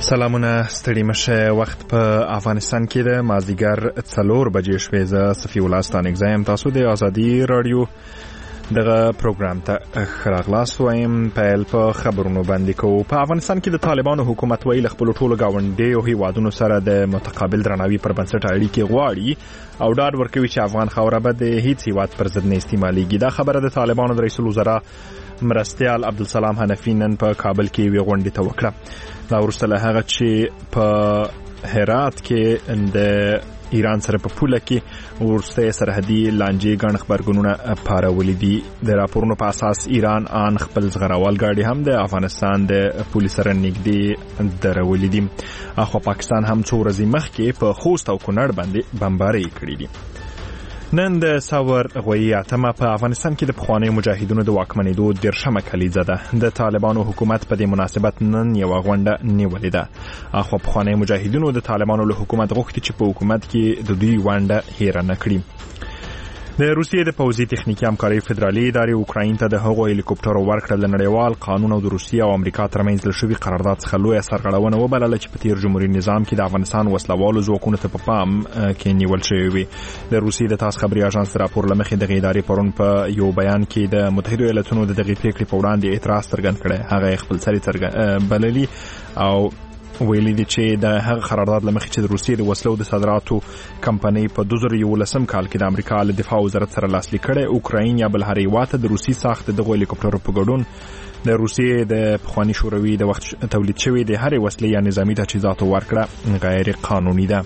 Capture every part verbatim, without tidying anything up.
سلامونه ستړي مشه. وخت په افغانستان کې د مازدیګر څلور بجې شوې. زه صفي الله ستانک زایم. تاسو د ازادي رادیو دغه پروګرام ته ښه راغلاست وایم. پیل په خبرونو باندې کوو. په افغانستان کې د طالبانو حکومت ویل خپل ټولو ګاونډیو هیوادونو سره د متقابل درناوي پر بنسټ اړیکې غواړي او ډاډ ورکوي چې افغان خاوره به د هیڅ هیواد پر ضد نه استعمالېږي. دا خبره د طالبانو د رئیس الوزرا مرستیال عبدالسلام حنفي نن په کابل کې یوې غونډې ته وکړه. دا وروسته له هغه چې په هرات کې د ایران سره په پوله کې ورسته سرحدي لانجې ګڼ خبرګونونه پارولې دي. د راپورونو په اساس ایران ان خپل زغراوال ګاډي هم د افغانستان د پولیس سره نږدې درولې دي. اخو پاکستان هم څو ورځې مخکې په خوست او کونړ باندې بمبارۍ کړې دي. نن د ثور غوي اتمه په افغانستان کې د پخوانیو مجاهدینو د واکمنېدو دیرشمه کلیزه ده. د طالبانو حکومت په دې مناسبت نن یو غونډه نیولې ده. اخو پخوانیو مجاهدینو د طالبانو له حکومت غوښتي چې په حکومت کې د دوی ونډه هېره نه کړي. د روسیې د پوځي تخنیکي همکارۍ فدرالي ادارې اوکراین ته د هغو هلیکوپټرو ورکړه د نړیوال قانون او د روسیې او امریکا ترمنځ له شوي قرارداد څخه لویه سرغړونه وبلله چې په تیر جمهوریت نظام کې د افغانستان وسلوالو ځواکونو ته په پام کې نیول شوی وي. د روسیې د تاس خبري اژانس راپور له مخې دغه ادارې پرون په یو بیان کې د متحده ایالاتونو د دغه پریکړې په وړاندې اعتراض څرګند کړی. هغه خپل سری څرګند بللي او ویلي دي چې د هغه قرارداد لمخې چې د روسیې د وسلو د صادراتو کمپنۍ په دوه زره یولسم کال کې د امریکا له دفاع وزارت سره لاسلیک کړي. اوکراین یا بل هر هیواد ته د روسي ساخت دغه هلیکوپټرو په ګډون د روسیې د پخوانی شوروي د وخت تولید شوی د هر وسلې یا نظامی تجهیزاتو ورکړه غیر قانوني ده.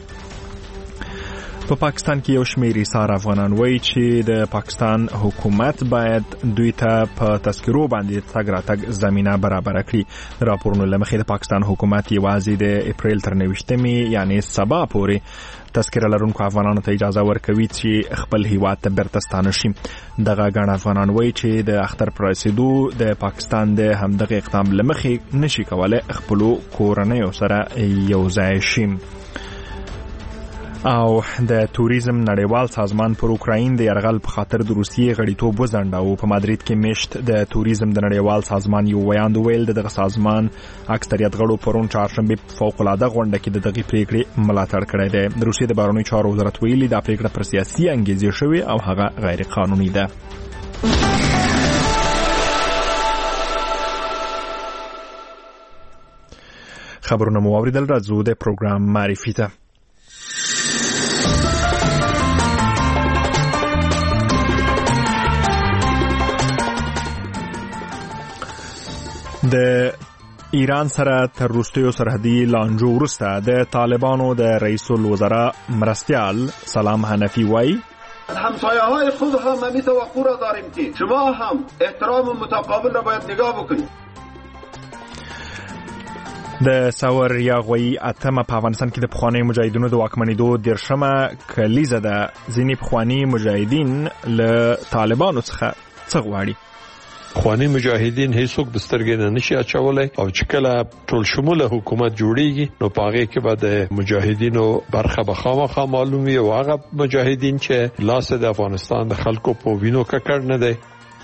په پاکستان کې یو شمېر ایثار افغانان وایي چې د پاکستان حکومت باید دوی ته په تذکرو باندې تګ راتګ زمینه برابر کړي. راپورونو له مخې د پاکستان حکومت یوازې د اپریل تر نویشتمې یعنی سبا پورې تذکره لرونکو افغانانو ته اجازه ورکوي چې خپل هیواد ته بیرته ستانه شي. دغه ګڼ افغانان وایي چې د اختر پر رسیدو د پاکستان د همدغه اقدام له مخې نشي کولای خپل کورنیو سره یو ځای شي. او د توریزم نړیوال سازمان پر اوکراین د یرغل په خاطر د روسیې غړیتوب وځنډاوه. په مادرید کې میشت د توریزم د نړیوال سازمان یو ویاند ویل دغه سازمان اکثریت غړو پرون چهارشنبه فوق العاده غونډه کې دغه پریکړې ملاتړ کړی دی. د روسیې د بهرنیو چارو وزارت ویلي دا پریکړه پر سیاسي انګیزې شوې او هغه غیر قانوني ده. خبرونه مو اوریدل. راځو د پروګرام معرفي ته. د ایران سره تر وروستیو سرحدي لانجو وروسته د طالبانو د رئیس الوزرا مرستیال سلام حنفی وایي همسایه‌های خود هم همین توقع را داریم که شما هم احترام متقابل را باید نگاه بکنید. د ثور یا غوي اتمه په افغانستان کې د پخواني مجاهدینو د واکمنېدو دیرشمه کلیزه ده. ځینې پخواني مجاهدین له طالبانو څخه څه غواړي؟ پخواني مجاهدین هیڅوک د سترګې نه نشي اچولای او چې کله ټول شموله حکومت جوړیږي نو پاغه کې به د مجاهدینو برخه به خامخا معلومي او هغه مجاهدین چې لاس د افغانستان د خلکو په وینو ککړ نه دی.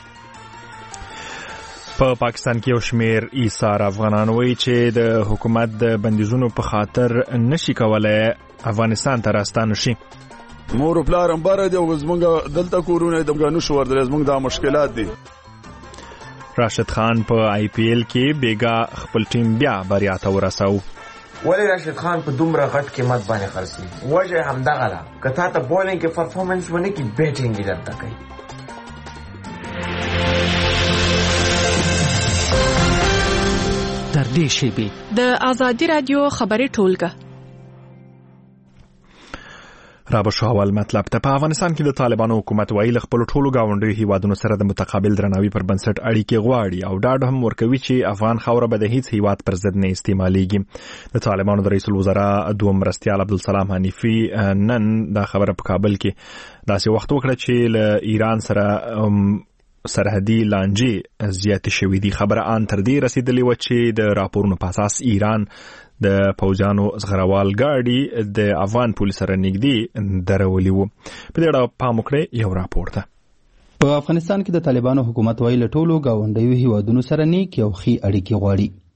په پاکستان کې یو شمېر ایثار افغانان وایي چې د حکومت د بندیزونو په خاطر نشي کولای افغانستان ته راستانه شي. مور پلارم بار دی او زمونږ دلته کورونه د غنو شو ورته زمونږ د مشکلات دي. راشد خان په آی پی ایل کې بیګا خپل ټیم بیا بریا ته ورساو. ولی راشد خان په دومره غټ قیمت باندې خرڅي وجه همدغه ده که تا ته بولینګ کې پرفارمنس ونه کې بیټینګ یې درته کوي. تر دې شیبې د ازادي رادیو خبري ټولګه را به شو اول مطلب ته. په افغانستان کې د طالبانو حکومت وایي خپل ټولو گاونډیو هیوادونو سره د متقابل درناوي پر بنسټ اړیکې غواړي او ډاډ هم ورکوي چې افغان خاوره به د هیڅ هیواد پر ضد نه استعمالېږي. د طالبانو د رئیس الوزرا دوم مرستیال عبدالسلام حنفي نن دا خبره په کابل کې داسې وخت وکړه چې له ایران سره سرحدي لانجې زیاتې شوې دي. خبره ان تر دې رسیدلې و چې د راپورونو په اساس ایران د پوځانو زغراوال ګاډي د افغان پولیس سره نږدې درولي وو. په دې اړه پام وکړئ یو راپور ده. په افغانستان کې د طالبانو حکومت وایي له ټولو ګاونډیو هیوادونو سره نیک او ښې اړیکې غواړي.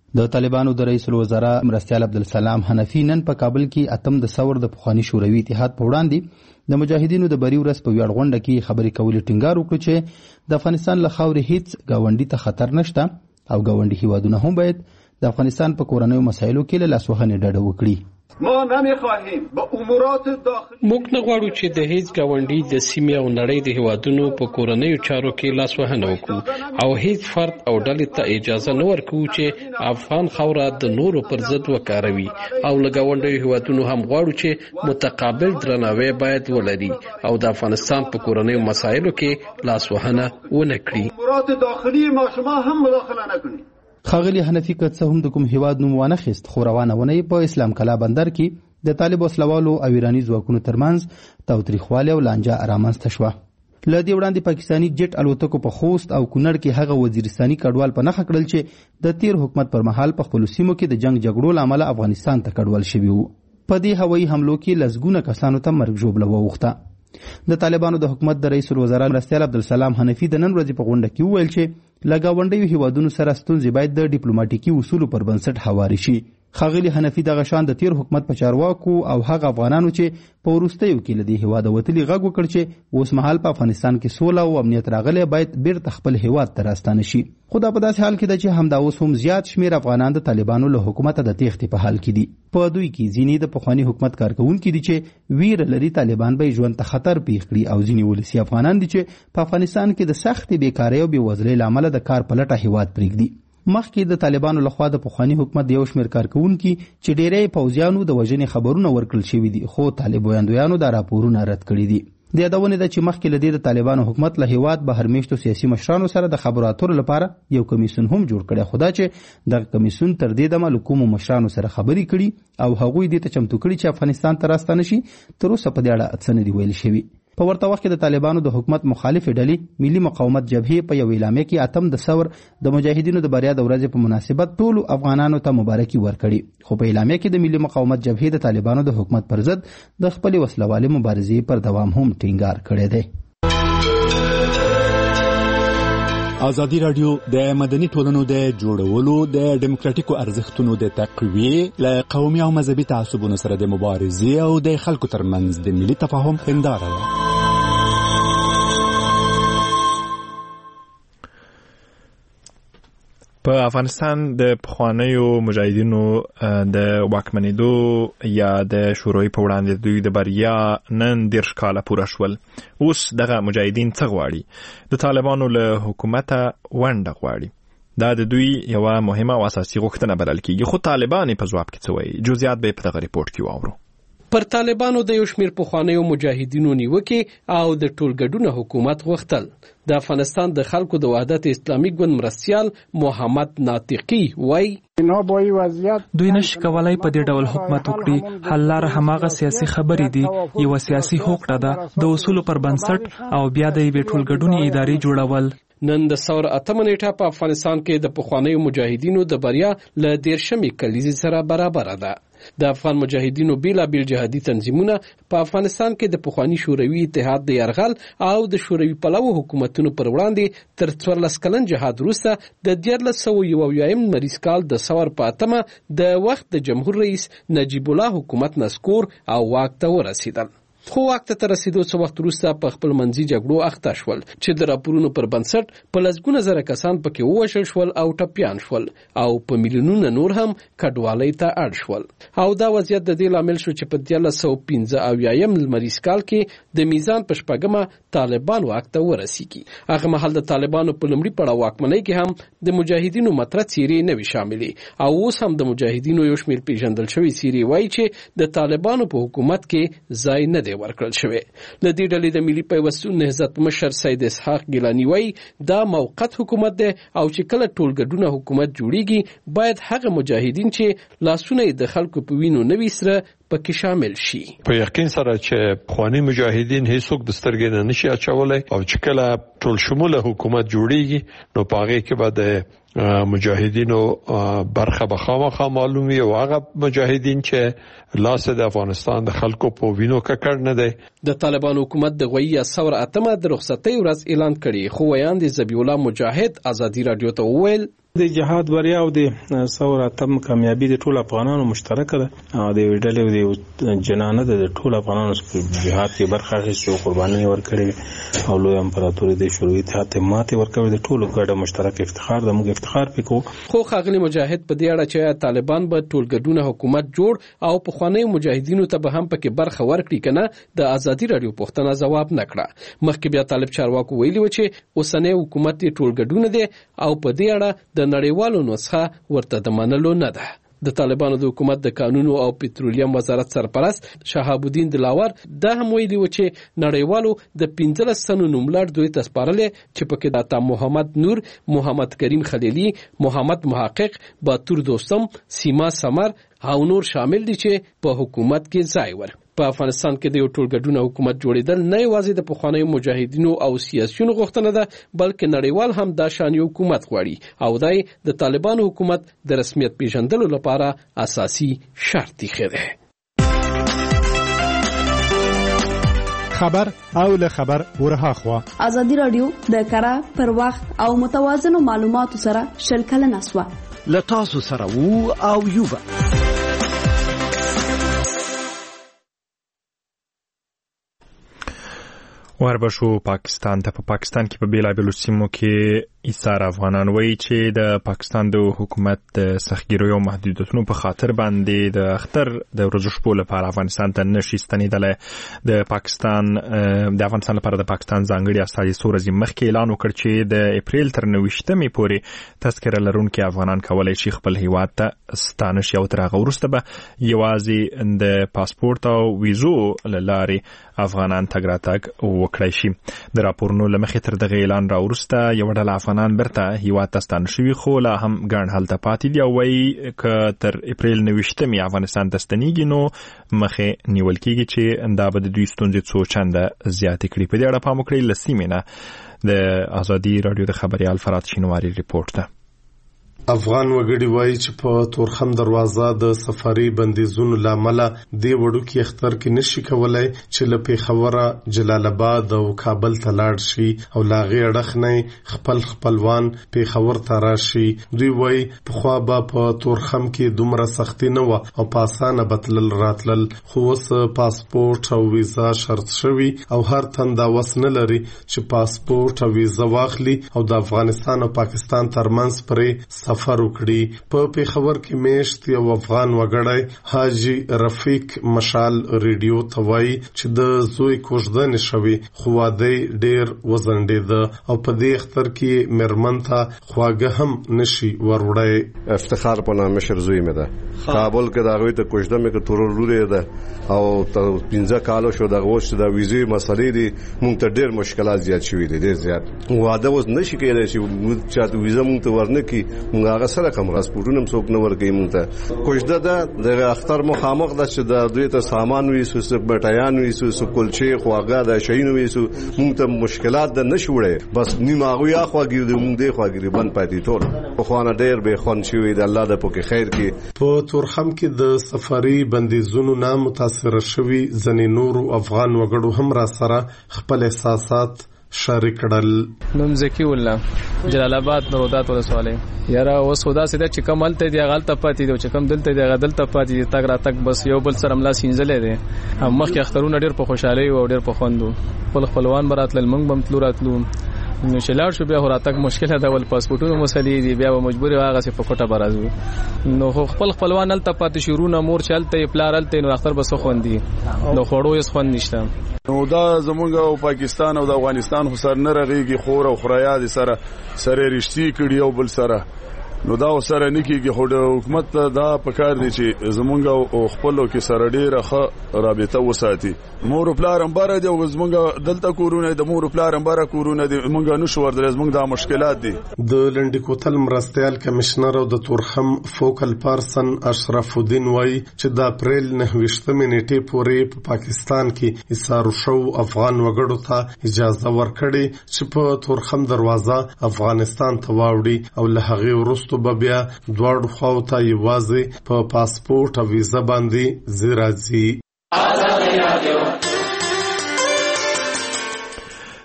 د طالبانو د رئیس الوزرا مرستیال عبدالسلام حنفي نن په کابل کې اتم د ثور د پخوانی شوروي اتحاد په وړاندې د مجاهدینو د بری ورځ په ویاړ غونډه کې خبرې کولې ټینګار وکړ چې د افغانستان له خاورې هیڅ گاونډي ته خطر نشته او گاونډي هیوادونه هم باید د افغانستان په کورنیو مسایلو کې له لاسوهنې ډډه وکړي. ما نمیخواهیم با امورات داخلی موږ نه غواړو چې د هیڅ گاونډي د سیمې او نړۍ د هیوادونو په کورنیو چارو کې لاسوهنه وکړو او هیڅ فرد او ډلې ته اجازه نه ورکوو چې افغان خاوره د نورو پر ضد وکاروي او له گاونډیو هیوادونو هم غواړو چې متقابل درناوی باید ولري او د افغانستان په کورنیو مسایلو کې لاسوهنه ونه کړي. امورات داخلی ما شما هم مداخله نکنید. ښاغلي حنفي که څه هم د کوم هیواد نوم وانخیست خو روانه ونه په اسلام کلا بندر کې د طالب وسلوالو او ایراني ځواکونو ترمنځ تاوتریخوالی او لانجه رامنځته شوه. له دې وړاندې پاکستاني جټ الوتکو په خوست او کونړ کې هغه وزیرستاني کډوال په نښه کړل چې د تیر حکومت پر مهال په خپلو سیمو کې د جنگ جګړو له امله افغانستان ته کډوال شوي وو. په دې هوایي حملو کې لسګونه کسانو ته مرګ ژوبله واوښته. د طالبانو د حکومت د رئیس الوزرا مرستیال عبدالسلام حنفي د نن ورځې په غونډه کې وویل چې له ګاونډیو هیوادونو سره ستونزې باید د ډیپلوماټیکي اصولو پر بنسټ هواري شي. ښاغلي حنفي دغه شان د تیر حکومت په چارواکو او هغه افغانانو چې په وروستیو کې له دې هیواده وتلي غږ وکړ چې اوس مهال په افغانستان کې سوله او امنیت راغلی باید بیرته خپل هیواد ته راستانه شي. خو دا په داسې حال کې ده چې همدا اوس هم زیات شمېر افغانان د طالبانو له حکومته د تېښتې په حال کې دي. په دوی کې ځینې د پخواني حکومت کارکوونکي دي چې ویره لري طالبان به ژوند ته خطر پیښ کړي او ځینې ولسي افغانان دي چې په افغانستان کې د سختې بېکارۍ او بېوزلۍ له امله د کار په لټه هیواد پرېږدي. مخکې د طالبانو لخوا د پخواني حکومت د یو شمېر کارکوونکي چې ډېری پوځیانو د وژنې خبرونه ورکړل شوي دي خو طالب ویاندویانو دا راپورونه رد کړي دي. د یادونې ده چې مخکې له دې د طالبانو حکومت له هیواد بهرمیشتو سیاسي مشرانو سره د خبرو اترو لپاره یو کمیسیون هم جوړ کړی خو دا چې دغه کمیسیون تر دې دمه له کومو مشرانو سره خبرې کړي او هغوی دې ته چمتو کړي چې افغانستان ته راستانه شي تر اوسه په دې اړه څه نه دي ویل شوي. په ورته وخت کې د طالبانو د حکومت مخالفې ډلې ملي مقاومت جبهې په یو اعلامیه کې اتم د ثور د مجاهدینو د بریا د ورځې په مناسبت ټولو افغانانو ته مبارکي ورکړي. خو په اعلامیه کې د ملي مقاومت جبهې د طالبانو د حکومت پر ضد د خپلې وسلوالې مبارزې پر دوام هم ټینګار کړی دی. ازادي راډیو د مدني ټولنو د جوړولو د ډیموکراتیکو ارزښتونو د تقویې له قومي او مذهبي تعصبونو سره د مبارزې او د خلکو ترمنځ د ملي تفاهم هنداره ده. په افغانستان د پخوانیو مجاهدینو د واکمنېدو یا د شوروي په وړاندې دوی د بریا نن دېرش کاله پوره شول. اوس دغه مجاهدین څه غواړي؟ د طالبانو له حکومته ونډه غواړي. دا د دوی یوه مهمه او اساسي غوښتنه بلل کېږي. خو طالبان په ځواب کې څه وایي؟ جزئیات به په دغه ریپورټ کې واورو. پر طالبانو د یو شمېر پخوانیو مجاهدینو نیوکې او د ټولګډونه حکومت غوښتل. د افغانستان د خلکو د وحدت اسلامي ګوند مرستیال محمد ناطقي وایي دوی نشي کولای په دې ډول حکومت وکړي. حل لاره هماغه سیاسي خبرې دي، یو سیاسي هوکړه ده د اصولو پر بنسټ او بیا د یوې ټولګډونې ادارې جوړول. نن د ثور اتمه نیټه په افغانستان کې د پخوانیو مجاهدینو د بریا له دېرشمې کلیزې سره برابره ده. د افغان مجاهدینو بیلابیل جهادي تنظیمونه په افغانستان کې د پخوانی شوروي اتحاد د یرغل او د شوروي پلوه حکومتونو پر وړاندې تر څوارلس کلن جهاد وروسته د دیارلس سوه یو اویایم لمریز کال د ثور په اتمه د وخت د جمهور رئیس نجیب الله حکومت نسکور او واک ته ورسېدل. خو واک ته رسیدو څه وخت وروسته په خپل منځي جګړو اخته شول چې د راپورونو پر بنسټ په لسګونه زره کسان پکې ووژل شول او ټپیان شول او په میلیونونه نور هم کډوالۍ ته اړ شول. او دا وضعیت د دې لامل شو چې په دیارلس سوه پنځه اویایم لمریز کال کې د میزان په شپږمه طالبان واک ته ورسیږي. هغه مهال د طالبانو په لومړي پړاو واکمنۍ کې هم د مجاهدینو مطرح څیرې نه وي شاملې او اوس هم د مجاهدینو یو شمېر پیژندل شوي څیرې وایي چې د طالبانو په حکومت کې ځای نه دی ورکړل شوی. له دې ډلې د ملي پیوستون نهضت مشر سید اسحاق ګیلاني وایي دا موقت حکومت دی او چې کله ټولګډونه حکومت جوړیږي باید هغه مجاهدین چې لاسونه یې د خلکو په وینو نه وي سره پکې شامل شي. په یقین سره چې پخوانی مجاهدین هیڅوک د سترګې نه نشي اچولای او چې کله ټول شموله حکومت جوړیږي نو په هغه کې به مجاهدینو برخه به خامخا معلومي او هغه مجاهدین چې لاس د افغانستان د خلکو په وینو ککړ نه دی. د طالبان حکومت د غوي ثور اتمه د رخصتۍ ورځ اعلان کړي خو ویاند ذبیح الله مجاهد ازادي رادیو ته وویل د جهاد بریا او د ثور اتم کامیابی د ټولو افغانانو مشترکه ده او د ډلې د جنانه د ټولو افغانانو په جهاد کې برخه اخیستې او قرباني ورکړې او لوی امپراتوري د شوروي اتحاد ماته ورکړې د ټولو ګډه مشترک افتخار د موږ افتخار پکو. خو خاغلی مجاهد په دې اړه چې طالبان به ټولګډونه حکومت جوړ او په خوانی مجاهدینو ته به هم پکې برخه ورکړي کنه د ازادي رادیو پوښتنه جواب نکړه. مخکې بیا طالب چارواکو ویلي و چې اوسنۍ حکومت ټولګډونه دي او په دې اړه د نړیوالو نسخه ورته د منلو نه ده. د طالبانو د حکومت د قانون او پټرولیم وزارت سرپرست شهاب الدین دلاور دا هم ویلي و چې نړیوالو د پنځلس سنو نوملړ دوی ته سپارلې چې پکې د عطا محمد نور، محمد کریم خلیلی، محمد محقق، باتور دوستم، سیما سمر او نور شامل دي چې په حکومت کې ځای ور. په افغانستان کې د یو ټولګډونه حکومت جوړیدل نه یوازې د پخوانیو مجاهدینو او سیاسيونو غوښتنه ده بلکې نړیوال هم دا شان یو حکومت غواړي او دای د طالبانو حکومت د رسمیت پیژندلو لپاره اساسي شرط دی. خبر او له خبر ورها خوا ازادي رادیو د کړه پر وخت او متوازنو معلوماتو سره شلکل نسوه ل تاسو سره وو او یوبا وربشو پاکستان ته. په پا پاکستان کې په بیلابیلو سیمو کې ایثار افغانان وایي چې د پاکستان د حکومت د سختګیریو او محدودیتونو په خاطر باندې د اختر د ورځو شپو لپاره افغانستان ته نشي ستنېدلی. د پاکستان د افغانستان لپاره د پاکستان ځانګړي استازي څو ورځې مخکې اعلان وکړ چې د اپریل تر نویشتمې پورې تذکره لرونکي افغانان کولی شي خپل هیواد ته ستانه شي او تر هغه وروسته به یوازې د پاسپورت او ویزو له لارې افغانان تګ راتګ وکړای شي. د راپورونو له مخې تر دغه اعلان راوروسته یوه ډله افغانان برته هیواد ته ستانه شوي خو لا هم ګڼ هلته پاتې دي او وایي که تر اپریل نویشتمې افغانستان ته ستنېږي نو مخې نیول کېږي چې دا به د دوی ستونزې څو چنده زیاتې کړي. په دې اړه پام وکړئ. له سیمې نه د ازادي راډیو د خبریال فرات شینواري ریپورت ده. افغان وګړي وایي چې په تورخم دروازه د سفاري بندیزونو لامل د وړوکی اختر کې نشي کولای چې له پیښوره جلال آباد او کابل ته لاړ شي او لاغي اړخ نه خپل خپلوان پیښور ته راشي. دوی وایي په خوا به په تورخم کې دومره سختي نه و او په اسانه بتلل راتلل خو اوس پاسپورت او ویزا شرط شوی او هر تن دا وس نه لري چې پاسپورت او ویزا واخلي او د افغانستان او پاکستان ترمنځ پرې سفر وکړي. په پیښور کې میشت یو افغان وګړی حاجی رفیق مشال ریډیو ته وایي چې د زوی کوژدنې شوی خو واده ډیر وزنډېده او په دې اختر کې مرمن ته خواږه هم نشي وروړی. افتخار په نامه مشر زوی مې ده. کابل کې دا غوي ته کوژده مې کې تورور لوري ده او ته پنځه کالو شو د غوښت د ویزې مسلې دي مونږ ته ډیر مشکلات زیات شوي دي. ډیر زیات واده وز نشي کېدای چې موږ چاته ویزه مونږ ته ورنکي هغه سره کوم پاسپورتونه څوک نه ورګي مونږ ته. کوژده ده د اختر مخامخ ده چې د دوی ته سامان ویسو سو بټیان ویسو سو کلچې خواګه د شین ویسو مونږ ته مشکلات ده نشوړې بس نیمه غوي اخواګي د مونږ دی خواګي بند پاتې ټول په خوانه ډیر به خون شوی د الله د پوکي خیر کې. په تورخم کې د سفاري بندیزونو نه متاثر شوی ځنې نور افغان وګړو هم را سره خپل احساسات شریک کړل. نوم زکی الله جلال آباد نورودات ولسوالۍ یاره اوس خدا سده چې کوم هلته دی غلطه پاتې دی چې کوم دلته دی غدلته پاتې دی تک را تک بس یو بل سره ملا سینځلې دی. مخکې اخترونه ډیر په خوشحالي او ډیر په خوندو خپل خپلوان براتل منګ بم تلو راتلو نو شلار شو بیا وراتک مشکله ده ول پاسپورتونو مسلې دی بیا مجبور واغه سي په کوټه برازو نو خپل خپلوان هلته پاتې شورونه مور چلته پلارلته نو اختر بس خوندي نو خړو یې خوند نشته. نو دا زمونږ او پاکستان او د افغانستان خو سر نه رغيږي خور او خرايا دي سره سره رښتې کړي او بل سره نو دا سره نکیږي خو د حکومت دا پکار دي چې زمونږ او خپلو کې سره ډیره ښه رابطه وساتي. مور پلار هم بار دي او زمونږ دلته کورونه د مور پلار هم بار کورونه دي مونږ نشو ورته زمونږ دا مشکلات دي. د لنډی کوتل مرستيال کمشنر او د تورخم فوکل پرسن اشرف الدین وای چې د اپریل نهویشتمې نیټې پورې په پاکستان کې ایثار شو افغان وګړو ته اجازه ورکړي چې په تورخم دروازه افغانستان ته واوړي او له هغه وروسته به بیا دواړو خواو ته یوازې په پاسپورت او ویزا باندې زیرازي.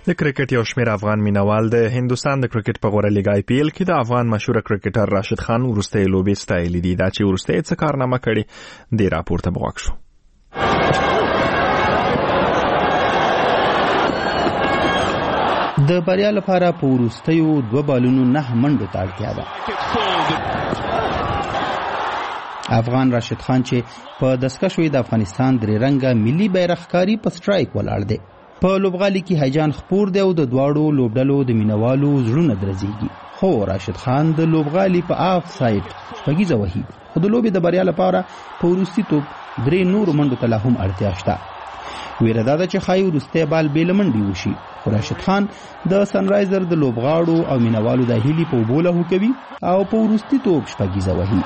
د کرکټ یو شمېر افغان مینوال د هندستان د کرکټ په غوره لیګ آی پی ایل کې د افغان مشهور کرکټر راشد خان وروستۍ لوبې ستایلې دي. دا چې وروستۍ څه کارنامه کړې دې راپور ته بغوږ شو. د بریا لپاره په وروستیو دوه بالونو نه منډو ته اړتیا ده. افغان راشد خان چې په دسکه شوی د افغانستان درې رنګه ملي بیرغکاري په سټرایک ولاړ دی. په لوبغالي کې هیجان خپور دی او د دواړو لوبډلو د مینوالو زړونه درزيږي. خو راشد خان د لوبغالي په آف ساید شپږیزه وهي. خو د لوبې د بریا لپاره په وروستي توپ درې نور منډو ته لا هم اړتیا شته. ویره دا ده چې ښایي وروستی بال بې له منډې وشي. خو راشد خان د سنرایزر د لوبغاړو او مینوالو د هیلې په اوبو لهو کوي او په وروستي توپ شپږیزه وهي.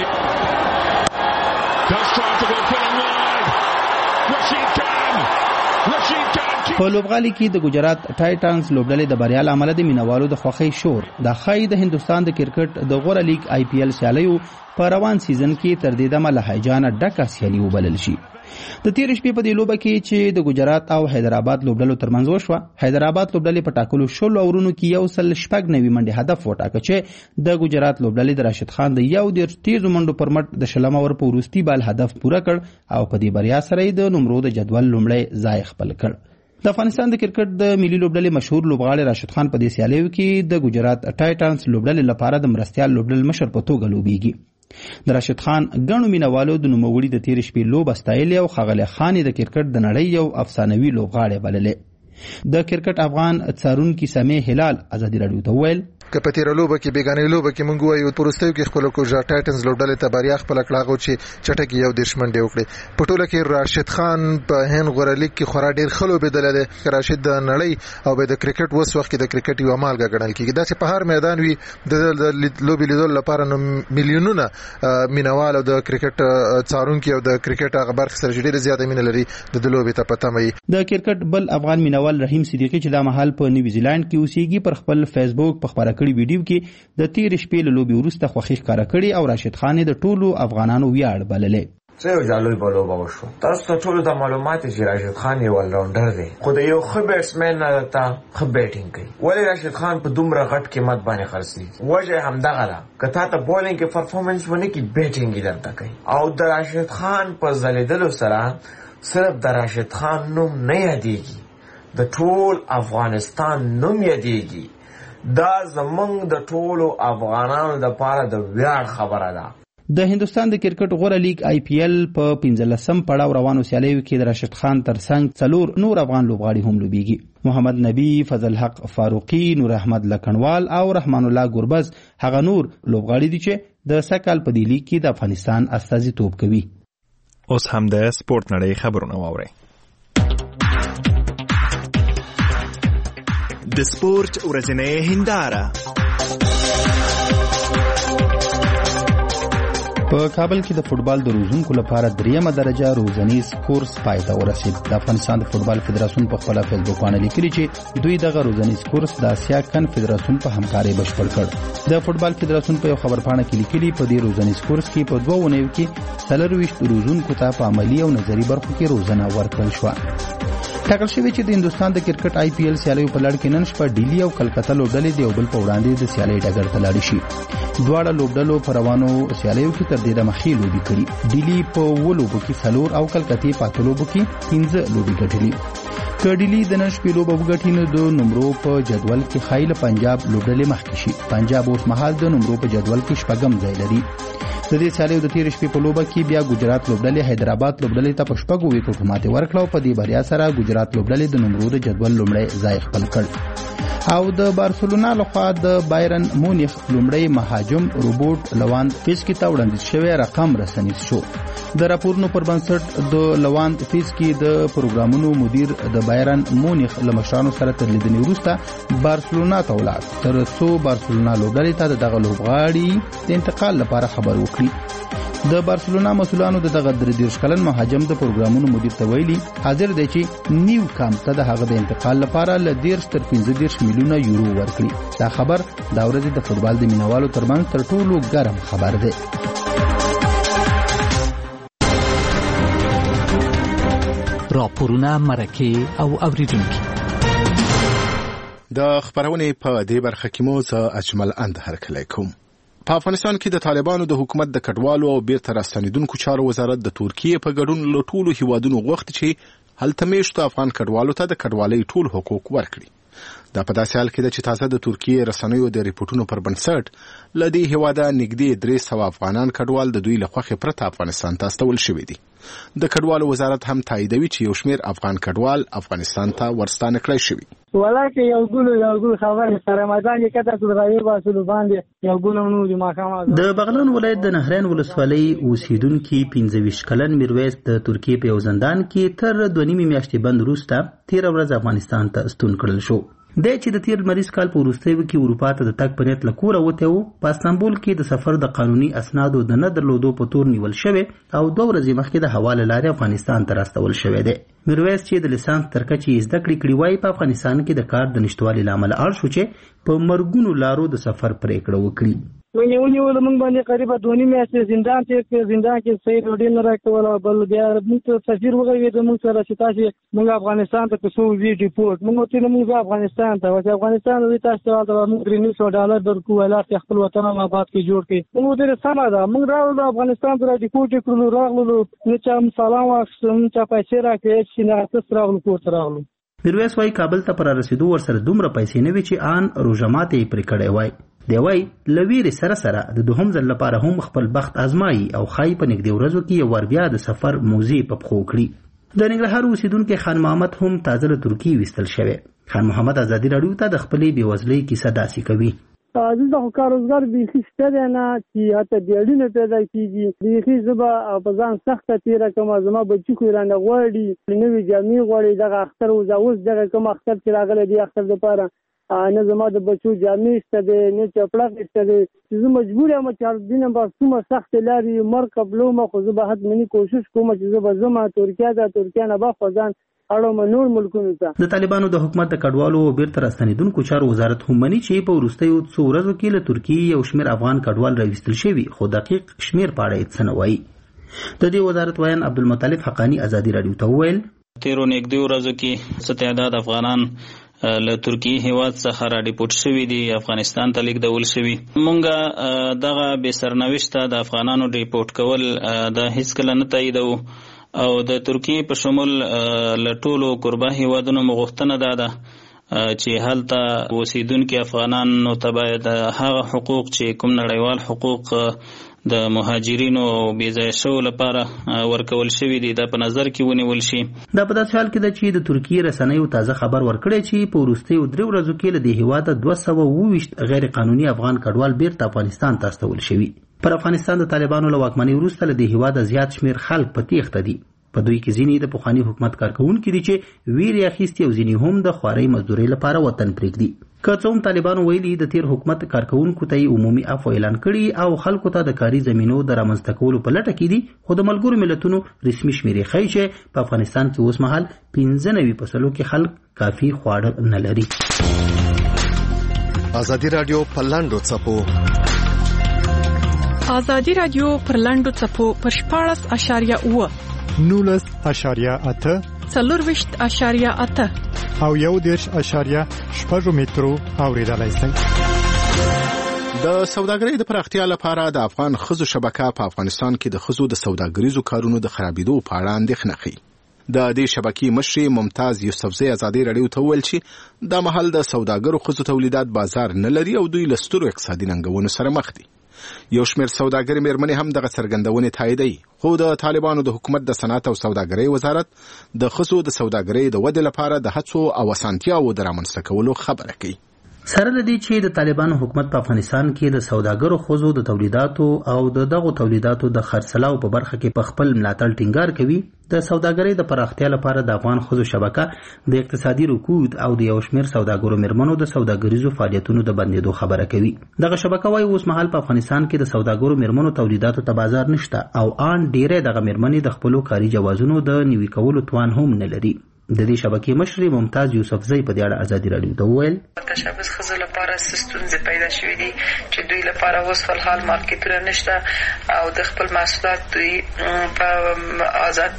په لوبغالي کې د ګجرات ټایټنز لوبډلې د بریا لامل د مینوالو د خوښۍ شور د خای د هندستان د کرکټ د غوره لیګ آی پی ایل سیالیو په روان سیزن کې تر دې دمه له هیجان ډکه سیالي وبلل شي. د تیر شپې په دې لوبه کې چې د ګجرات او حیدرآباد لوبډلو ترمنځ وشوه، حیدرآباد لوبډلې په ټاکلو شلو اورونو کې یو سل شپږ نوي منډې هدف وټاکه چې د ګجرات لوبډلې د راشد خان د یو ډېر تیزو منډو پر مټ د شلم اور په وروستي بال هدف پوره کړ او په دې بریا سره د نمرو د جدول لومړی ځای خپل کړ. د افغانستان د کرکټ د ملي لوبډلې مشهور لوبغاړی راشد خان په دې سیالیو کې د ګجرات ټایټنز لوبډلې لپاره د مرستیال لوبډل مشر په توګه لوبېږي. د راشد خان ګڼو مینوالو د نوموړي د تیر شپې لوبه ستایلې او ښاغلی خان د کرکټ د نړۍ یو افسانوي لوبغاړی بللې. د کرکټ افغان څارونکي سمیع هلال ازادي راډیو ته وویل که په تیر لوبه کې بیګانې لوبه کې مونږ وایو پروستیو کې خپل کوجا ټایټنز لوبډلې ته بریا خپل کړه چې چټکی یو دښمن دی وکړي. په ټوله کې راشد خان په هند غوړه لیګ کې خورا ډیر خلو بدل دی. راشد د نړۍ او د کرکټ وس وخت د کرکټ یو مالګه ګڼل کیږي. دا چې په هر میدان وي د لوبې لیدل لپاره نو میلیونونه مینوال او د کرکټ څارونکي او د کرکټ هغه برخه سره ډیره زیاته مینه لري د لوبې ته پته مې. د کرکټ بل افغان مینوال رحیم صدیقی چې د محل په نیوزیلند کې اوسېږي پر خپل فیسبوک په خبره کړي ویډیو کې د تیر شپې له لوبې وروسته خوښي ښکاره کړې او راشد خان د ټولو افغانانو ویاړ بللې. څه یو جالوی په لوبه وشو. تاسو ته ټولو د معلومات چې راشد خان یو راونډر دی خو د یو ښه بیټسمن نه ته ښه بیټینګ کوي. ولې راشد خان په دومره غټ قیمت باندې خرڅي؟ وجه همدغه ده که تا ته بولینګ کې پرفارمنس ونه کې بیټینګ یې درته کوي او د راشد خان په ځلیدلو سره صرف د راشد خان نوم نه یادېږي، د ټول افغانستان نوم یادېږي. دا زمونږ د ټولو افغانانو لپاره د ویاړ خبره ده. د هندستان د کرکټ غوره لیګ آی پی ایل په پنځلسم پړاو روانو سیالیو کې د راشد خان ترڅنګ څلور نور افغان لوبغاړي هم لوبېږي. محمد نبی، فضل حق فاروقي، نور احمد لکنوال او رحمان الله ګربز هغه نور لوبغاړي دي چې د سکهال په دې لیګ کې د افغانستان استازیتوب کوي. اوس هم د سپورت نړۍ خبرونه واورئ. د سپورت ورځنۍ هنداره. په کابل کې د فوټبال د روزونکو لپاره دریمه درجه روزنیز کورس پای ته ورسید. د افغانستان د فوټبال فدراسیون په خپل فیسبوک باندې لیکلي چې دوی دغه روزنیز کورس د آسیا کنفدراسیون په همکارۍ بشپړ کړ. د فوټبال فدراسیون په یو خبرپاڼه کې لیکلي په دې روزنیز کورس کې په دوه اونیو کې څلرویشت روزونکو ته په عملي او نظري برخو کې روزنه ورکړل شوه. ټاکل شوی چې د هندستان د کرکټ آی پی ایل سیالیو په لړ کې نن شپه ډیلی او کلکته لوبډلې د یو بل په وړاندې د سیالۍ ډګر ته لاړې شي. دواړه لوبډلو په روانو سیالیو کې تر دې دمه ښې لوبې کړي. ډیلی په اووه لوبو کې څلور او کلکتې په اته لوبو کې پنځه لوبې ګټلې. که ډیلی د نن شپې لوبه وګټي نو د نمرو په جدول کې ښایي له پنجاب لوبډلې مخکې شي. پنجاب اوس مهال د نمرو په جدول کې شپږم ځای لري. د دې سیالیو د تیر شپې په لوبه کې بیا ګجرات لوبډلې حیدرآباد لوبډلې ته په شپږو وکټو ماتې ورکړه او په دې بریا سره ګجرات لوبډلې د نمرو د جدول لومړی ځای خپل کړ. او د بارسلونا لخوا د بایرن مونیخ لومړی مهاجم روبوټ لواند فیسکی ته وړاندیز شوی رقم رسنیز شو. د راپورونو پر بنسټ د لواند فیسکی د پروګرامونو مدیر د بایرن مونیخ له مشرانو سره تر لیدنې وروسته بارسلونا ته ولاړ تر څو بارسلونا لوبډلې ته دغه لوبغاړي د انتقال لپاره خبر وکړي. د بارسلونا مسؤلانو دغه درې دېرش کلن مهاجم د پروګرامونو مدیر ته ویلي حاضر دی چې نیو کامپ ته د هغه د انتقال لپاره له دېرش تر پنځه دېرش میلیونه یورو ورکړي. دا خبر د ورځې د فوټبال د مینوالو ترمنځ تر ټولو ګرم خبر دی. راپورونه، مرکې او اوریدونکي د خبرونې په دې برخه کې مو زه اجمل اند هرکلی کوم. په افغانستان کې د طالبانو د حکومت د کډوالو او بیرته راستنیدونکو چارو وزارت د ترکیې په ګډون له ټولو هیوادونو غوښتي چې هلته میشتو افغان کډوالو ته د کډوالۍ ټول حقوق ورکړي. دا په داسې حال کې ده چې تازه د ترکیې رسنیو د ریپورټونو پر بنسټ له دې هیواده نږدې درې سوه افغانان کډوال د دوی له خوښې پرته افغانستان ته استول شوي دي. د کډوالو وزارت هم تاییدوي چې یو شمېر افغان کډوال افغانستان ته ورستانه کړی شوي. ولکه یو ګل یو ګل خبره سره مدان کې کته سره راوي واسلو باندې یو ګل نو د ماخامه د بغلان ولایت د نهرین ولسوالۍ اوسیدونکو پنځه ویشت کلن میرویس د ترکیې په یو زندان کې تر دوه نیمې میاشتې بند وروسته تیر ورځ افغانستان ته ستون کړل شو. د چې د تیر مریض کال په وروستیو کې اروپا ته د تګ په نیت له کوره وته وو، په استانبول کې د سفر د قانوني اسنادو د نه درلودو په تور نیول شوی او دوه ورځې مخکې د حواله لارې افغانستان ته راستول شوی دی. میرویس چې د لیسانس تر کچې زده کړې کړې وای په افغانستان کې د کار د نشټوالي لامل اړ شو چې په مرګونو لارو د سفر پریکړه وکړي. ونی ونی ول موږ باندې قریبا دوه نیمه میاشتې زندان کې په زندان کې صحیح روډین نه راکول بل بیا موږ سفیر وغوي د موږ سره چې تاسو موږ افغانستان ته کوو وی ریپورت موږ ته موږ افغانستان ته چې افغانستان د تاسو ته موږ درې سوه ډالر درکو ولا خپل وطن آباد کې جوړ کړي موږ دې سم ده موږ راو افغانستان ته ریپورت کړو راغلو نو چې سلام واخستم چې پیسې راکړي چې نه تاسو راغلو کوټ راغلو. میرویس وايي کابل ته پر رسیدو ورسره دومره پیسې نه وي چې آن روزماته یې پرې کړی وای. دی وای لویر سره سره د دوهم ځل لپاره هم خپل بخت ازمایي او خای په نږدې ورځو کې یو ور بیا د سفر موزي په پخو کړی. د ننګرهار اوسیدونکو خان محمد هم تازه له ترکیې وستل شوی. خان محمد ازادي رادیو ته د خپلې بیوزلۍ کیسه داسې کوي. دلته خو کار روزګار بیخي شته دی نه چې حتی بیړونه پیدا کېږي. بیخي زه به په ځان سخته تېره کړم. زما بچي خو رانه غواړي نوې جامې غواړي. دغه اختر اوس دغه کوم اختر چې راغلی دی اختر دپاره نه زما د بچو جامې شته دی نه چپړک شته دی چې زه مجبور یم چې هر دینه به څومره سختې لارې مرګ قبلوم خو زه به حتمني کوشش کوم چې زه به ځم ترکیه ته ترکیه نه به خو ځان اړوم نور ملکونو ته. د طالبانو د حکومت د کډوالو او بیرته راستنیدونکو چارو وزارت هم مني چې په وروستیو څو ورځو کې له ترکیې یو شمېر افغان کډوال راویستل شوي خو دقیق شمېر په اړه هېڅ نه وایي. د دې وزارت ویان عبدالمطلب حقانی ازادي رادیو ته وویل تیرو نږدې ورځو کې څه تعداد افغانان له ترکیې هیواد څخه را ډیپورټ شوي دي افغانستان ته لیږدول شوي. مونږ دغه بې سرنوشته د افغانانو ډیپورټ کول د هیڅکله نه تاییدوو او د ترکیې په شمول له ټولو کوربه هیوادونو مو غوښتنه دا ده چې هلته اوسیدونکي افغانانو ته باید هغه حقوق چې کوم نړیوال حقوق د مهاجرینو او بېځایه شوو لپاره ورکول شوي دي دا په نظر کې ونیول شي. دا په داسې حال کې ده چې د ترکیې رسنیو تازه خبر ورکړی چې په وروستیو درې ورځو کې له دې هېواده دوه سوه اووه ویشت غیر قانوني افغان کډوال بیرته افغانستان ته استول شوي. پر افغانستان د طالبانو له واکمنۍ وروسته له دې هېواده زیات شمېر خلک په تېښته دي. په دوی کې ځینې د پخواني حکومت کارکوونکي دي چې ویرې اخیستي او ځینې هم د خوارۍ مزدورۍ لپاره وطن پرېږدي. که څه هم طالبانو ویلي د تیر حکومت کارکوونکو ته یې عمومي عفو اعلان کړي او خلکو ته د کاري زمینو د رامنځته کولو په لټه کې دي خو د ملګرو ملتونو رسمي شمېرې ښیي چې په افغانستان کې اوس مهال پنځه نوي فصلو کې خلک کافي خواړه نه لري. ازادي رادیو په لاندو څپو ازادي رادیو پر لاندو څپو پر شپاړس اشاریه اوه نولس اشاریه اته څلورویشت اشاریه اته او یو دېرش اشاریه شپږ مترو اورېدلای شئ. د سوداګرۍ د پراختیا لپاره د افغان ښځو شبکه په افغانستان کې د ښځو د سوداګریزو کارونو د خرابېدو په اړه اندېښنه ښیي. د دې شبکې مشرې ممتاز یوسفزۍ ازادي رادیو ته وویل چې دا مهال د سوداګرو ښځو تولیدات بازار نه لري او دوی له سترو اقتصادي ننګونو سره مخ دي. یو شمېر سوداګرې مېرمنې هم دغه څرګندونې تاییدوي خو د طالبانو د حکومت د صنعت او سوداګرۍ وزارت د ښځو د سوداګرۍ د ودې لپاره د هڅو او اسانتیاوو د رامنځته کولو خبره کوي. سره د دې چې د طالبانو حکومت په افغانستان کې د سوداګرو ښځو د تولیداتو او د دغو تولیداتو د خرڅلاو په برخه کې په خپل ملاتړ ټینګار کوي، د سوداګرۍ د پراختیا لپاره د افغان ښځو شبکه د اقتصادي رکود او د یو شمېر سوداګرو مېرمنو د سوداګریزو فعالیتونو د بندېدو خبره کوي. دغه شبکه وايي اوس مهال په افغانستان کې د سوداګرو مېرمنو تولیداتو ته بازار نشته او آن ډېری دغه مېرمنې د خپلو کاري جوازونو د نوي کولو توان هم نه لري. د دې شبکې مشر ممتاز یوسفزۍ په دې اړه ازادي راډیو ته وویل تشبث ښځو لپاره ستونزې پیدا شوې دي چې دوی لپاره اوس فلحال مارکیټونه نشته او د خپل محصولات دوی په آزاد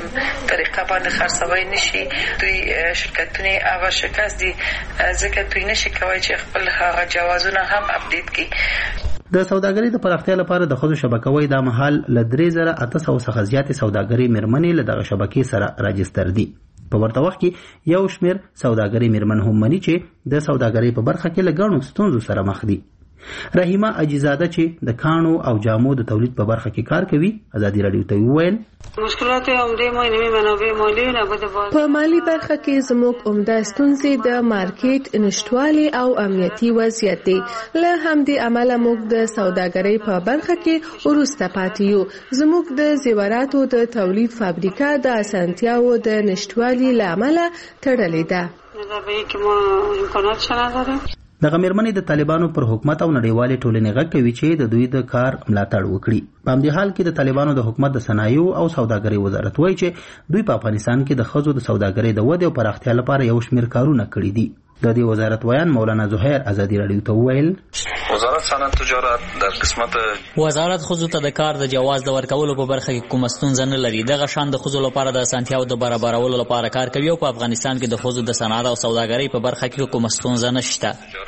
طریقه باندې خرڅوي نشي. دوی شرکتونه هغه شکست دي ځکه دوی نشي کولی چې خپل هغه جوازونه هم اپډیټ کړي. د سوداګرۍ د پراختیا لپاره د ښځو شبکه وایي دا مهال له درې زره اته سوه څخه زیاتې سوداګرۍ میرمنې له دغه شبکې سره راجستر دي. په ورته وخت کې یو شمېر سوداګرۍ میرمن هم مني چې د سوداګرۍ په برخه کې له ګڼو ستونزو سره مخ دي. رحیمه اجیزاده چې د کاڼو او جامو د تولید په برخه کې کار کوي ازادي راډیو ته وویل مشکلات عمده ما نمی منابع مالی نبوده باز په مالی برخه کې زموږ عمده ستونزې د مارکیټ نشټوالي او امنیتي وضعیت دی. له همدې امله موږ د سوداګرۍ په برخه کې وروسته پاتې یو. زموږ د زیوراتو د تولید فابریکه د اسانتیاو د نشټوالي له امله تړلې ده. نظر به کې ما امکانات شته نداره. دغه میرمنې د طالبانو پر حکومت او نړیوالې ټولنې غږ کوي چې د دوی د کار ملاتړ وکړي. په همدې حال کې د طالبانو د حکومت د صنایعو او سوداګرۍ وزارت وایي چې دوی په افغانستان کې د ښځو د سوداګرۍ د ودې او پراختیا لپاره یو شمېر کارونه کړي دي. د دې وزارت ویان مولانا زهیر ازادي راډیو ته وویل وزارت صنعت تجارت در قسمت وزارت ښځو ته د کار د جواز د ورکولو په برخه کې کومه ستونزه نه لري. دغه شان د ښځو لپاره د اسانتیاو د برابرولو لپاره کار کوي او په افغانستان کې د ښځو د صنعت او سوداګرۍ په برخه کې کومه ستونزه نشته.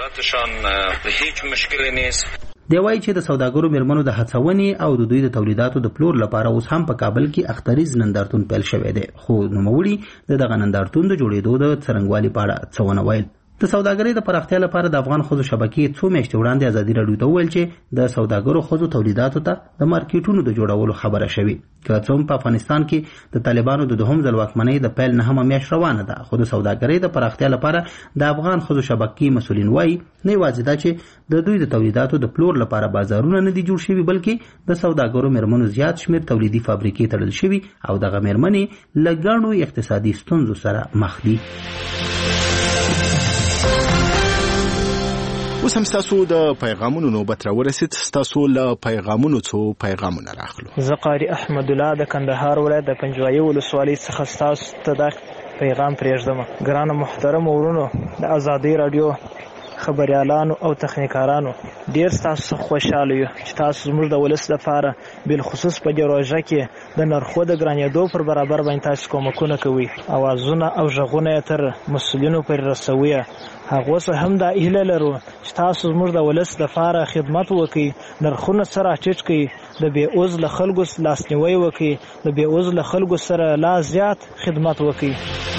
تجارتشان هیڅ مشکل نیست. دی وایي چې د سوداګرو میرمنو د هڅونې او د دوی د تولیداتو د پلور لپاره اوس هم په کابل کې اختریز نندارتون پیل شوی دی. خو نوموړي د دغه نندارتون د جوړېدو د څرنګوالي په اړه څه ونه ویل. د سوداګرۍ د پراختیا لپاره د افغان ښځو شبکې څو میاشتې وړاندې ازادي راډیو ته وویل چې د سوداګرو ښځو تولیداتو ته د مارکیټونو د جوړولو خبره شوې. که څه هم په افغانستان کې د طالبانو د دوهم ځل واکمنۍ د پیل نهمه میاشت روانه ده، خو د سوداګرۍ د پراختیا لپاره د افغان ښځو شبکې مسؤلین وایي نه یوازې دا چې د دوی د تولیداتو د پلور لپاره بازارونه نه دي جوړ شوي، بلکې د سوداګرو میرمنو زیات شمېر تولیدي فابریکې تړل شوي او دغه میرمنې له ګڼو اقتصادي ستونزو سره مخ دي. اوس هم ستاسو د پیغامونو نوبت راورسید. ستاسو له پیغامونو څو پیغامونه راخلو. زه قاری احمد الله د کندهار ولایت د پنجوایي ولسوالۍ څخه ستاسو ته دا پیغام پرېږدم. ګرانو محترم ورونو، د ازادۍ راډیو خبريالانو او تخنیکارانو ډیر تاسو خوشاله یو چې تاسو زموږ د ولس لپاره بل خصوص په پروژه کې د نرخو د ګرانېدو پر برابر باندې تاسو کومکونه کوي. اوازونه او ژغونه تر مسؤلینو پر رسوي. هغه څه هم د اهله لرو چې تاسو زموږ د ولس لپاره خدمت وکړي، نرخونه سره ټیټ کړي، د بې عزله خلکو لاسنیوي وکړي، د بې عزله خلکو سره لا زیات خدمت وکړي.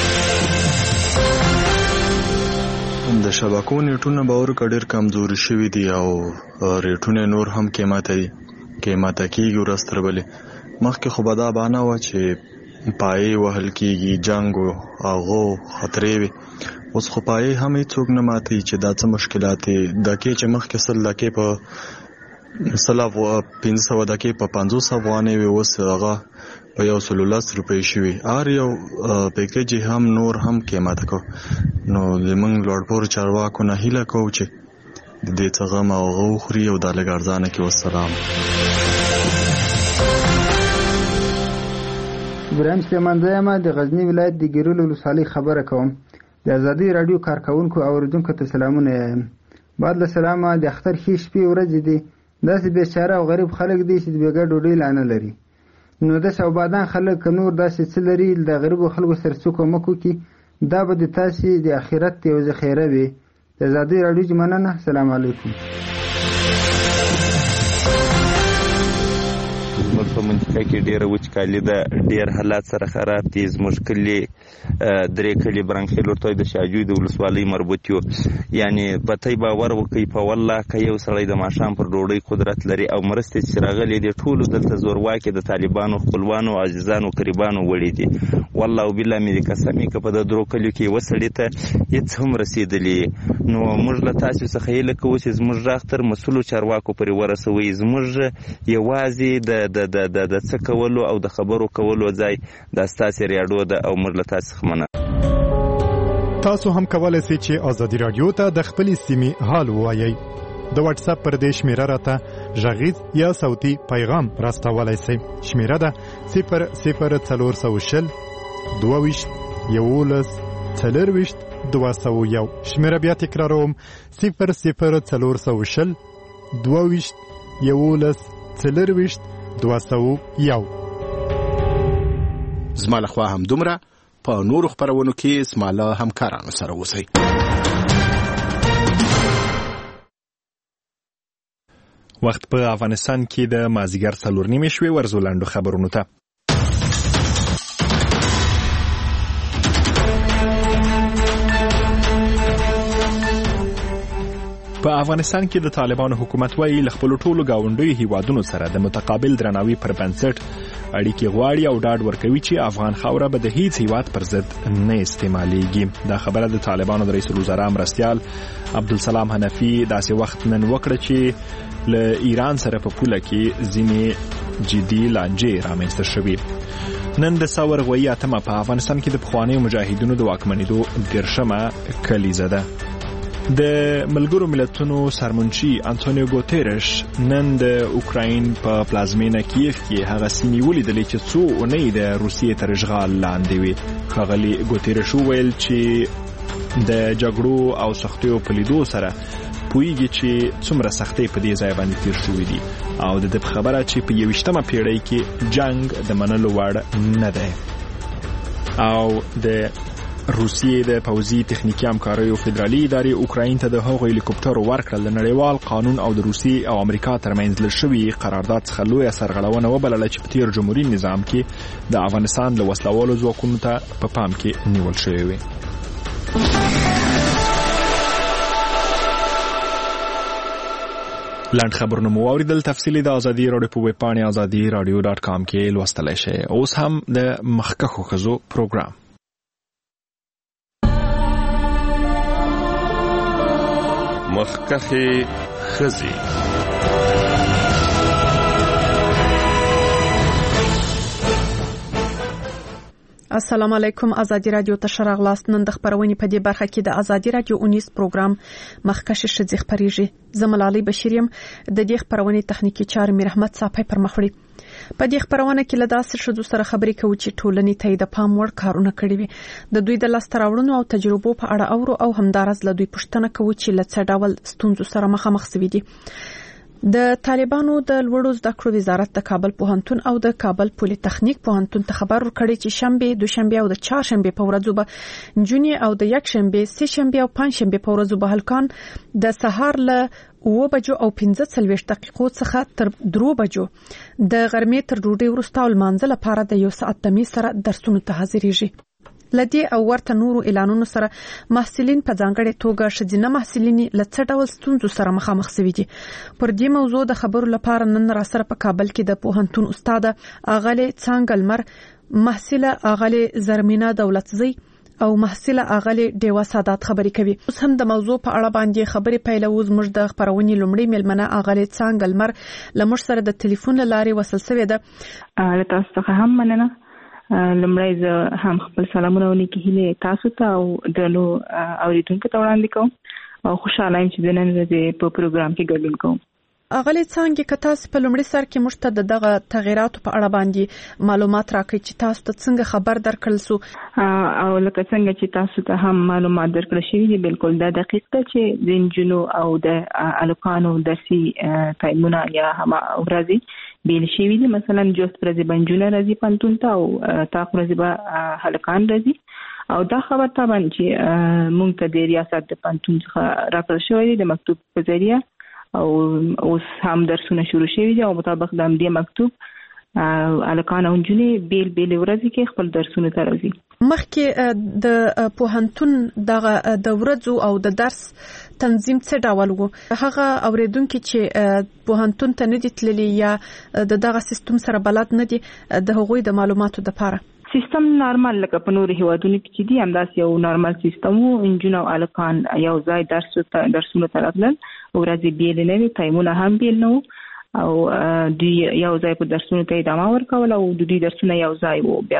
د شبکو نیټونه باور کډیر کمزوري شوي دي او ریټونه نور هم قیمته دي قیمته کیږي ورستر بلې. مخکې خو به دا بانه وه چې پایې وهل کیږي، جنګ او هغو خطرې وي. اوس خو پایې هم هیڅوک نه ماتوي چې دا څه مشکلات دي. دقیقې چې مخکې سل دقیقې په سل پنځه سوه دقیقې په پنځوس افغانۍ وي، اوس هغه په یو سل لس روپۍ شوي. هر یو پیکیج هم نور هم قیمته کو. نو زموږ لوړپوړو چارواکو نه هیله کوو چې د دې څه غم او هغه وخوري او دا لږ ارزانه کړي. والسلام. ابراهیم سلیمان زه یم د غزني ولایت د ګیرول ولسوالۍ خبره کوم. د ازادۍ راډیو کارکونکو او اوریدونکو ته سلامونه یم. بعد له سلامه د اختر ښې شپې ورځې دي. داسې بېچاره او غریب خلک دي چې د بېګا ډوډۍ لا نه لري. نو داسې آبادان خلک که نور داسې څه لري د غریبو خلکو سره څوک کومک وکړي، دا به د تاسې د آخرت یو ذخیره وي. د ازادۍ راډیو مننه. سلام علیکم. زموږ په منطقه کې ډېره وچکالي ده، ډېر حالات سره خراب دي. زموږ کلي درې کلي برنخیل ورته د شاجوی د ولسوالۍ مربوط یو. یعنې پتی باور وکړئ په والله که یو سړی د ماښام پر ډوډۍ قدرت لري او مرستې چې راغلي دي ټولو دلته زورواکې د طالبانو خپلوانو عزیزانو قریبانو وړي دي. والله او بالله مې د قسمې که په د درو کلیو کې یوه سړي ته هېڅ هم رسېدلي. نو موږ له تاسو څخه هیله کوو چې زموږ غږ تر مسؤلو چارواکو پورې ورسوئ. زموږ یوازې د د د د د څه کولو او د خبرو کولو ځای دا ستاسې ریاډیو ده او موږ له تاسو څخه مننه. تاسو هم کولی شئ چې ازادي راډیو ته د خپلې سیمې حال ووایئ. د واتس اپ پر دې شمیره راته غږیز یا صوتي پیغام راستولی شئ. شمیره ده صفر صفر څلور سوه شل دوه ویشت یولس څلرویشت دوه سوه یو. شمېره بیا تکراروم: صفر صفر څلور سوه شل دوه ویشت یولس څلرویشت دوه سوه یو. زما لخوا هم دومره. په نورو خپرونو کې زما له همکارانو سره اوسئ. وخت په افغانستان کې د مازیګر څلور نیمې شوې. ورځو لاندو خبرونو ته. په افغانستان کې د طالبانو حکومت وايي له خپل ټولو گاونډیو هیوادونو سره د متقابل درناوي پر بنسټ اړیکې غواړي او ډاډ ورکوي چې افغان خاوره به د هیڅ هیواد پر ضد نه استعمالېږي. دا خبره د طالبانو د رئیس الوزرا مرستیال عبدالسلام حنفي داسې وخت نن وکړه چې له ایران سره په پوله کې ځینې جدي لانجې رامنځته شوې. نن د ثور غوي اتمه په افغانستان کې د پخوانیو مجاهدینو د واکمنېدو دیرشمه کلیزه ده. د ملګرو ملتونو سرمنشي انټونیو ګوتيرش نن د اوکراین په پلازمینه کیف کې هغه سیمې ولیدلې چې څو اونۍ د روسیې تر اشغال لاندې وي. ښاغلي ګوتيرش وویل چې د جګړو او سختیو په لیدو سره پوهیږي چې څومره سختۍ په دې ځای باندې تیر شوې دي او د دې خبره چې په یویشتمه پیړۍ کې جنگ د منلو وړ نه دی. او د روسیې د پوځي تخنیکی همکاریو فدرالي ادارې اوکراین ته د هغو هلیکوپټرو ورکړل د نړیوال قانون او د روسیې او امریکا ترمنځ لشوي قرارداد څخه لویه سرغړونه وبلله چې په تیر جمهوریت نظام کې د افغانستان له وسلوالو ځواکونو ته په پام کې نیول شوی وي. لاند خبرونه مو اوریدل. تفصیلی د ازادي رادیو په ویب پاڼه ازادي رادیو ډاټ کام کې لوستلای شئ. اوس هم د مخکښو ښځو پروګرام. مخکښې ښځې. السلام علیکم. ازادي رادیو ته شراغلاست. نن د خبرونې په دې برخه کې د ازادي رادیو اونیس پروګرام مخکښې ښځې خبريږي. زملالي بشیریم د دې خبرونې تخنیکی چارې میر احمد صاحب پر مخ وړي. په دې خبرونه کې له داسې شذو سره خبرې کوي چې ټولنې ته د پام وړ کارونه کړی وي. د دوی د لاستراوړنو او تجربو په اړه اورو او همدارس له دوی پوښتنه کوي چې له څه ډول ستونزو سره مخامخ شوي دي. د طالبانو د لوړو زده کړو وزارت د کابل پوهنتون او د کابل پولی تخنیک پوهنتون ته خبر ورکړی چې شنبه، دوشنبه او د چهارشنبه په ورځو به جونی او د یکشنبه، سه شنبه او پنځشنبه په ورځو به هلکان د سهار له اوه بجو او پنځه څلوېښت دقیقو څخه تر درو بجو د غرمې تر ډوډۍ وروسته او لمانځه لپاره د یو ساعت دمې سره درسونو ته حاضرېږي. لدی او ورته نورو اعلانونو سره محصلین په ځانګړې توګه شذینه محصلین له څه ډول ستونزو سره مخامخ شوي دي. پر دې موضوع د خبرو لپاره نن را سره په کابل کې د پوهنتون استاد اغلی څنګلمر، محصله اغلی زرمینا دولتزی او محصله اغلی دیوا سادات خبرې کوي. اوس هم د موضوع په اړه باندې خبرې پیلوو. زموږ د خبرونې لومړی ملمنه اغلی څنګلمر لمر سره د ټلیفون لارې وصل شوې ده. له تاسو څخه هم مننه. لمړی زه هم خپل سلامونه ونیکي هیله تاسو ته او درنو اوریدونکو ته وړاندې کوم او خوشاله یم چې د نن ورځې په پروګرام کې ګډون کوم. اغلی څنګه که تاسو په لومړي سر کې موږ ته دغه تغیراتو په اړه باندې معلومات راکړئ چې تاسو ته څنګه خبر درکړل سو او لکه څنګه چې تاسو ته هم معلومات درکړل شوي دي. بالکل دا دقیق ده چې د انجونو او د الکانو درسي ټایمونه یا هم ورځي بیل شوي دي. مثلا جوست ورځې بنجونه راځي پنتون ته او تاق ورځې به هلکان راځي او دا خبر طبعا چې موږ ته د ریاست د پنتون څخه راکړل شوی دی د مکتوب په ذریعه او اوس هم درسونه شروع شوي دي او مطابق د همدې مکتوب الکان او نجونې بیل بیل ورځې کې خپل درسونه ته راځي. مخکې د پوهنتون دغه د ورځو او د درس تنظیم څه ډول وو؟ هغه اوریدونکو چې پوهنتون ته نه دي تللي یا د دغه سیستم سره بلد نه دي د هغوی د معلوماتو لپاره سیستم نارمل لکه په نورو هیوادونو کې چې دي همداسې یو نارمل سیستم وو. انجونو او الکان یو ځای درس ته درسونه ته راتلل، ورځې بیل نه وي، ټایمونه هم بیل نه وو او دوی یو ځای په درسونو ته ادامه ورکول او دوی درسونه یو ځای وو. بیا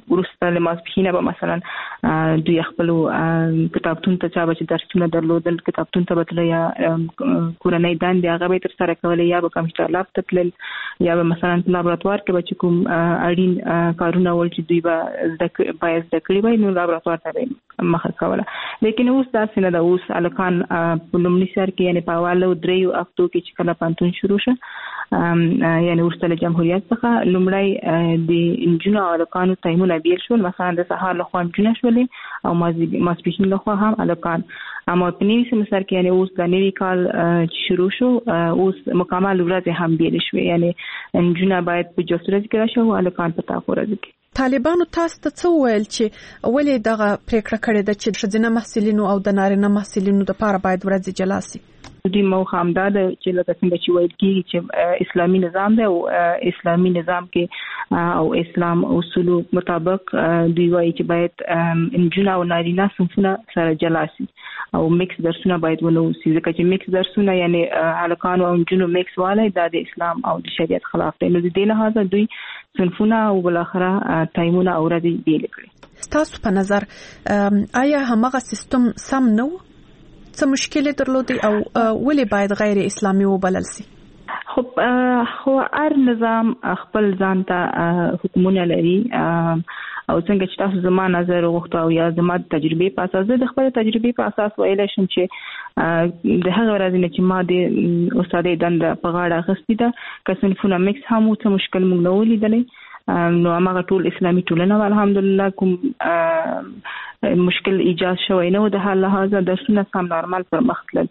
ورسته له ماسپخینه به مثلا دوی خپل کتابتون ته چا به درسونه درلودل کتابتون ته بتل یا کورنۍ دندې هغه به تر سره کولې یا به کمپیوټر لاب ته تلل یا به مثلا لابراتوار کې به کوم اړین کارونه ول چې دوی به زده باید زده کړی وي نو لابراتوار ته مخه کوله لیکن اوس دا څنګه د اوس الکان په لومړي سر کې یعنی په والو دریو هفتو کې چې کله پانتون شروع شو یعنی ورسته جمهوریت څخه لومړی د انجونو او الکانو تایمونه بیل شول مثلا د سهار له خوا انجونه شولې او ماسپخین له خوا هم الکان اما په نوي سمستر کې یعنی اوس د نوي کال چې شروع شو اوس مکمل ورځ هم بیل شو یعنی انجونه باید په جوړ کې راشي او الکان په تاسو ورځ طالبانو تاسو ته څه ویل چې ولې دغه پریکړه کړې ده چې ښځینه محصلینو او د نارینه محصلینو لپاره باید ورځ جلا شي دوی موخه هم دا ده چې لکه څنګه چې ویل کېږي چې اسلامي نظام دی او اسلامي نظام کې او اسلام اصولو مطابق دوی وایي چې باید انجونه او نارینه صنفونه سره جلا شي او میکس درسونه باید ونه وسی ځکه چې میکس درسونه یعنی هلکان او انجونو میکس والی دا د اسلام او د شریعت خلاف دی نو د دې لحاظه دوی صنفونه او بالاخره تایمونه او ورځې بیل کړي تاسو په نظر آیا همغه سیستم سم نه څه مشکل درلودي او ولې باید غیر اسلامي وبلل شي خو خو هر نظام خپل ځان ته حکمونه لري او څنګه چې تاسو زما نظر وغوښته او یا زما تجربه په اساس د خپل تجربه په اساس ویل شم چې د هغه ورځې نه چې ما د استادې دنده په غاړه اخیستې ده که صنفونه میکس هم څه مشکل موږ نه ولیدلی نو هغه ټول اسلامي ټولنه الحمدلله کوم مشکل ایجاد شوی نه و د حال لحاظه درسونه سم نارمل پر مخ تلل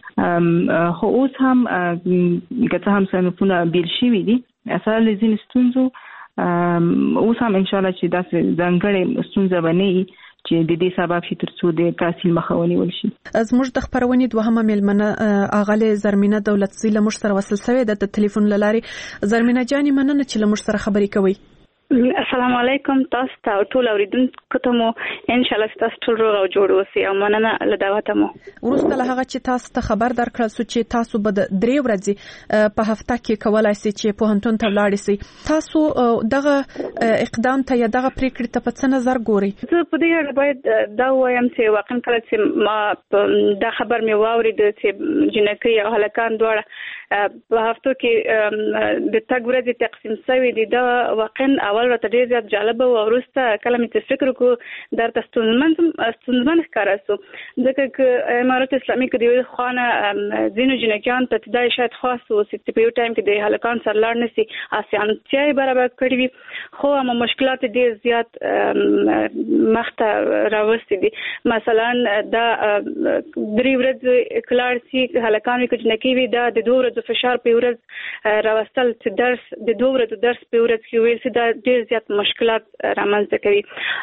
خو اوس هم که هم صنفونه بیل شوي دي اصلا ځینې ستونزو اوس هم انشاءالله چې داسې ځانګړې ستونزه به نه وي چې د دې سبب شي تر څو د تحصیل مخه ونیول شي زموږ د خپرونې دوهمه میلمنه اغلې زرمینه دولتزی له موږ سره وصل شوې ده د ټلیفون له لارې زرمینه جانې مننه چې له موږ سره خبرې کوئ السلام علیکم تاسو ته ټول اوریدونکو ته مو ان شاء الله تاسو ټول روغ او جوړ اوسئ او مننه له دعوت مو ورسته له هغه چې تاسو ته خبر درکړل سو چې تاسو به د درې ورځې په هفته کې کولای شئ چې په هنتون ته ولاړ شئ تاسو دغه اقدام ته یا دغه پریکړې ته په څه نظر ګورئ زه په دې اړه باید دا وایم چې واقعا کله چې ما دا خبر مې واورید چې جنکۍ او هلکان دواړه په هفتو کې د تګ ورځې تقسیم شوی دي دا واقعا اول راته ډېر زیات جالب او وروسته کله مې فکر وکړو درته ستونزمن ستونزمن ښکاره سو ځکه چې امارت اسلامي کې د یوې خوا نه ځینو جنکیانو ته دا شاید خاص اوسي چې په یو ټایم کې د هلکان سره لاړ نه شي اسانتیا یې برابر کړي وي خو هم مشکلات ډېر زیات مخته راوستي دي مثلا دا درې ورځې کلاړ شي هلکان وي که جنکۍ وي دا د دوه ورځو فشار په ورځ راوستل چې درس د دوه ورځو درس په ورځ کې ویل چې دا ډېر زیات مشکلات رامنځته کوي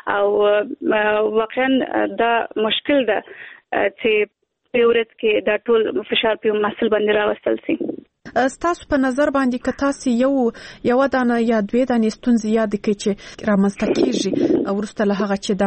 او واقعا دا مشکل ده چې په ورځ کې دا ټول فشار په محصل باندې راوستل شي ستاسو په نظر باندې که تاسو یو یو دانه یا دوه دانې ستونزې یاد کړئ چې رامنځته کیږي او ورسته له هغه چې